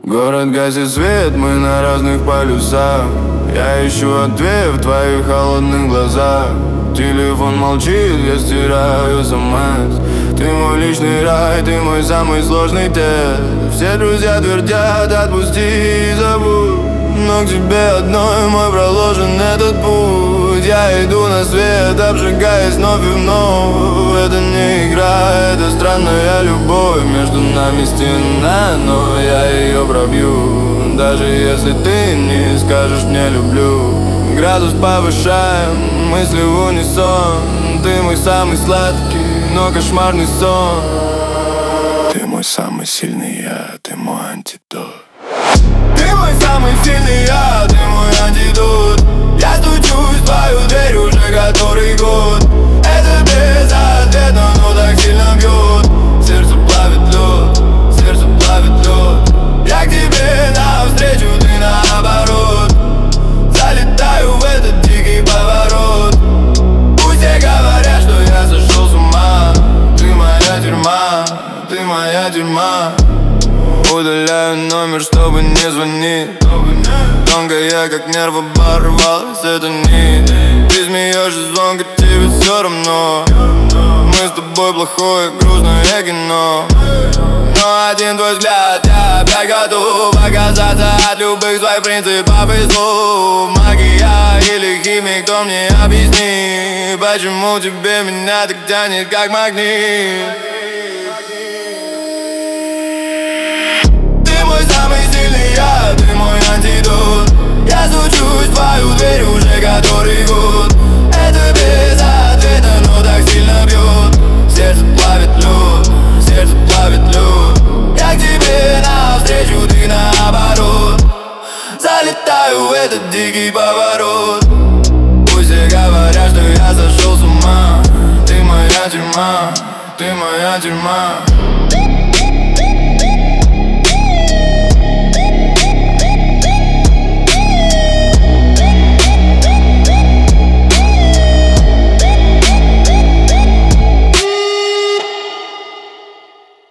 Город гасит свет, мы на разных полюсах. Я ищу ответ в твоих холодных глазах. Телефон молчит, я стираю смс. Ты мой личный рай, ты мой самый сложный тест. Все друзья твердят, отпусти и забудь, но к тебе одной мой проложен этот путь. Я иду на свет, обжигаясь вновь и вновь. Это не игра, это странная любовь. Между нами стена, но я ее пробью. Даже если ты не скажешь мне люблю. Градус повышаем, мысли в унисон. Ты мой самый сладкий, но кошмарный сон. Ты мой самый сильный я, ты мой антидот. Ты мой самый сильный я, ты мой антидот. Я стучусь в твою дверь уже который год. Это безответно, но так сильно бьет. Сердце плавит лед, сердце плавит лед. Я к тебе навстречу, ты наоборот. Залетаю в этот дикий поворот. Пусть все говорят, что я сошел с ума. Ты моя тюрьма, ты моя тюрьма. Удаляю номер, чтобы не звонить. Тонкая, как нерв, оборвалась эта нить. Ты смеешься звонко, тебе все равно. Мы с тобой плохое, грустное кино. Но один твой взгляд, я опять готов отказаться от любых своих принципов и слов. Магия или химия, кто мне объяснит, почему тебе меня так тянет, как магнит? Ты мой самый сильный я, ты мой антидот. Я стучусь в твою дверь уже который год. Это безответно, но так сильно бьет. Сердце плавит лед, сердце плавит лед. Я к тебе навстречу, ты наоборот. Залетаю в этот дикий поворот. Пусть все говорят, что я сошел с ума. Ты моя тюрьма, ты моя тюрьма.